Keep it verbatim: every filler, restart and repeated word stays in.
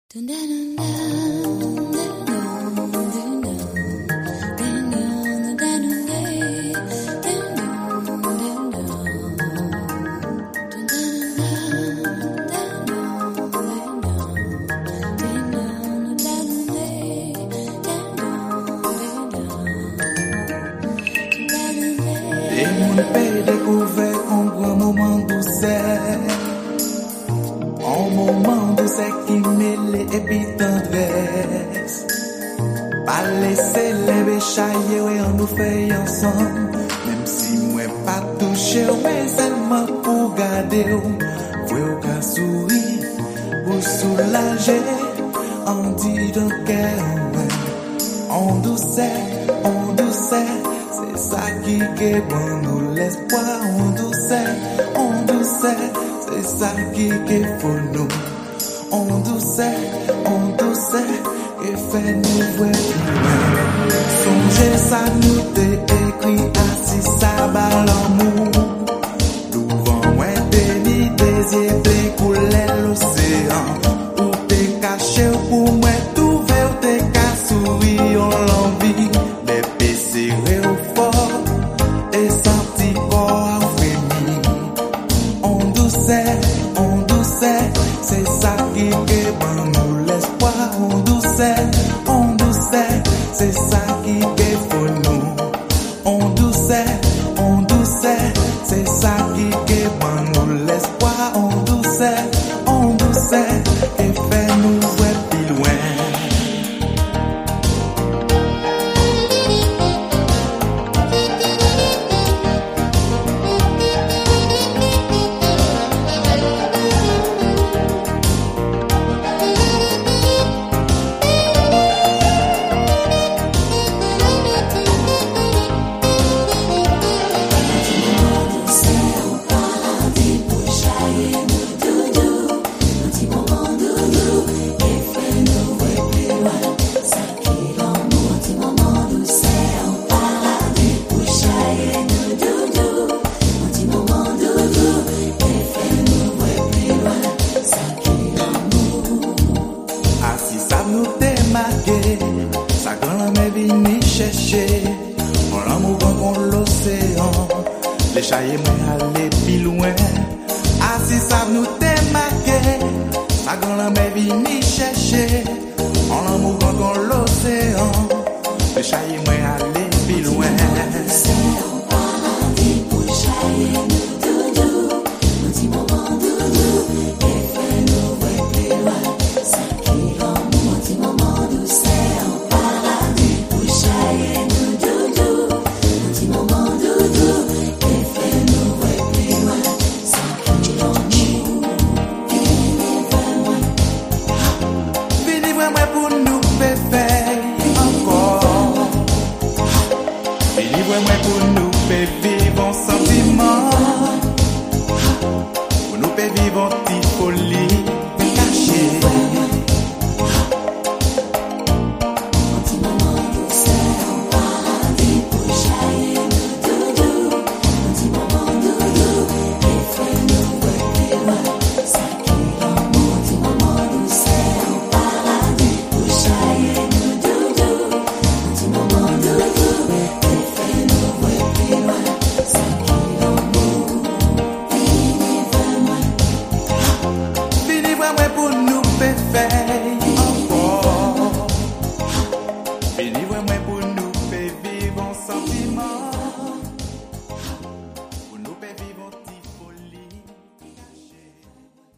Découvert un grand moment douceur, un moment douceur qui mêle et puis tendresse. Pas laisser les béchailler et on nous fait ensemble. Même si moi pas touché, mais seulement pour garder. Vous qu'à sourire, pour soulager, on dit dans cœur, en douceur, en douceur. C'est ça qui est bon, nous l'espoir, en douceur, en douceur. C'est ça qui est pour nous, en douceur, en douceur. Et fait nous voir plus. Songez ça nous t'est écrit assis ça bas l'amour. Devant moi béni désir découler l'océan. Ou t'es caché pour moi tout vers t'es qu'à sourire en l'envie. Les baisser au fort et sentir corps frémir. En douceur, en douceur, c'est ça qui est bon nous l'espoir. En douceur, en douceur, c'est ça qui est pour nous. En douceur, en douceur, c'est ça qui est bon nous l'espoir. En douceur, en douceur, et fait nous voir plus loin. Ça grand mais vini chercher on l'amour contre l'océan les chahiers moi aller plus loin assis ça nous démarquer ça grand mais vini chercher on l'amour contre l'océan les chahiers moi aller plus loin. Pour nous faire vivre en sentiment, pour nous faire vivre en petite folie cachée. Un petit moment douceur en paradis pour jaillir nous doudou. Un petit moment doudou, et fait-nous voir plus loin. Ça qui l'amour, un petit moment douceur en paradis pour jaillir nous doudou. Un petit moment doudou. Pour nous faire encore, bénis-moi pour nous faire vivre en sentiment.